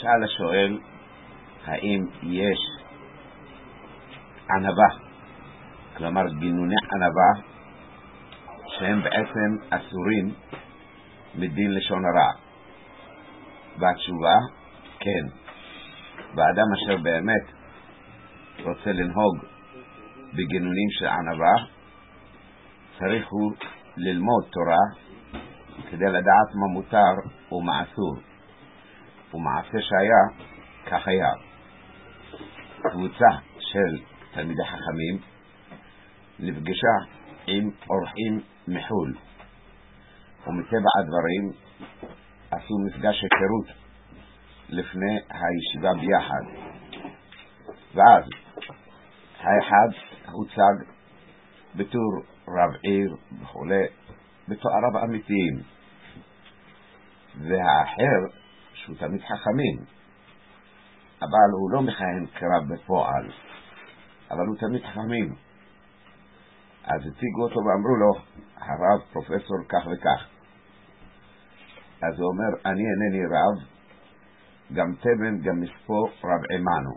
ישאל השואל האם יש ענבה, כלומר גינוני ענבה שהם בעצם אסורים מדין לשון הרע. והתשובה כן, באדם אשר באמת רוצה לנהוג בגינונים של ענבה צריך הוא ללמוד תורה כדי לדעת מה מותר ומה אסור, ומעשה שהיה כך היה. קבוצה של תלמידי חכמים נפגשה עם אורחים מחול, ומטבע הדברים עשו מפגש היכרות לפני הישיבה ביחד. ואז האחד הוצג בתור רב עיר וכולי, בתואריו אמיתיים, והאחר שהוא תלמיד חכמים אבל הוא לא מכהן כרב בפועל, אבל הוא תלמיד חכמים. אז הציגו אותו ואמרו לו, הרב פרופסור כך וכך. אז הוא אומר, אני אינני רב, גם תבן גם מספו רב עמנו.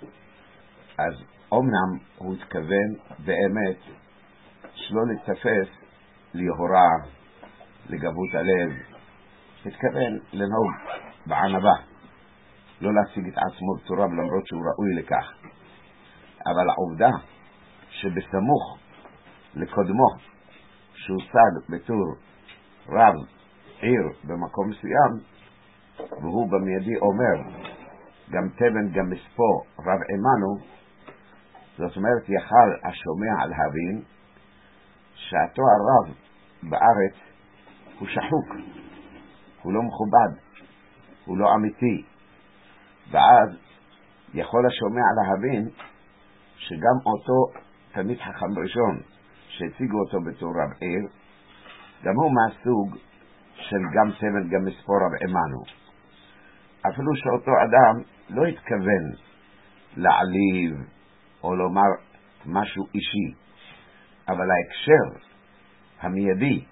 אז אומנם הוא התכוון באמת שלא לתפס ליהורה, לגבות הלב, התכוון לנהוג בענבה, לא להציג את עצמו בצורה למרות שהוא ראוי לכך. אבל העובדה שבסמוך לקודמו שהוצג בתור רב עיר במקום מסוים, והוא במיידי אומר גם תבן גם מספו רב עמנו, זאת אומרת יכל השומע להבין שהתואר רב בארץ הוא שחוק, הוא לא מכובד, הוא לא אמיתי. ואז יכול השומע להבין שגם אותו תלמיד חכם ראשון שהציגו אותו בתור רב עיר, גם הוא מהסוג של גם תבן גם מספור רב עמנו. אפילו שאותו אדם לא התכוון להעליב או לומר משהו אישי, אבל ההקשר המיידי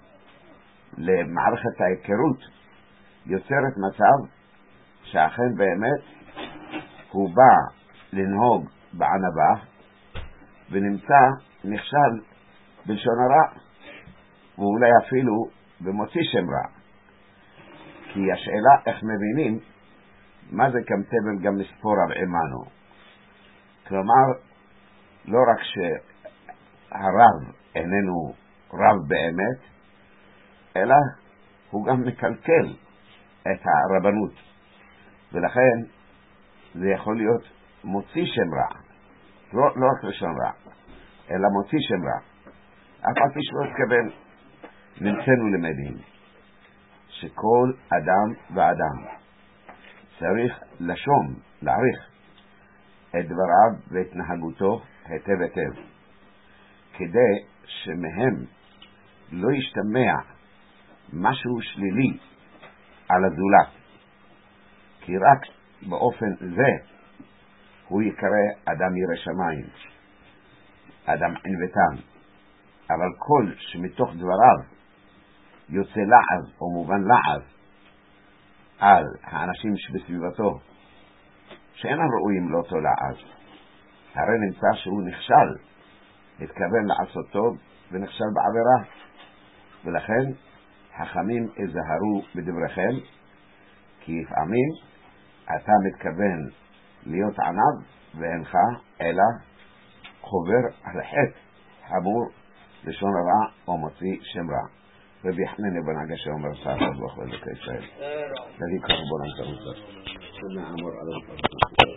למערכת ההיכרות יוצרת מצב שאכן באמת הוא בא לנהוג בענבה ונמצא נכשל בלשון הרע, ואולי אפילו במוציא שם רע. כי השאלה איך מבינים מה זה גם תבן גם מספור רב עמנו. כלומר לא רק שהרב איננו רב באמת, אלא הוא גם מקלקל את הרבנות, ולכן זה יכול להיות מוציא שם רע, לא רק לשון רע, אלא מוציא שם רע. אף על פי שלא התכוון. נמצאנו למדים שכל אדם ואדם צריך לשום, להעריך את דבריו והתנהגותו היטב היטב, כדי שמהם לא ישתמע משהו שלילי על הזולת, כי רק באופן זה הוא יקרא אדם ירא שמיים, אדם ענוותן. אבל כל שמתוך דבריו יוצא לעז או מובן לעז על האנשים שבסביבתו שאינם ראויים לאותו לעז, הרי נמצא שהוא נכשל, התכוון לעשות טוב ונכשל בעבירה. ולכן חכמים הזהרו בדבריכם, כי לפעמים אתה מתכוון להיות ענב ואינך אלא חובר על חטא חמור לשון רע או מוציא שם רע. רבי חנינא בן עקשיא אומר סער ברוך ולקי ישראל. נביא קרבון על תרוצה. שנה אמור עליו.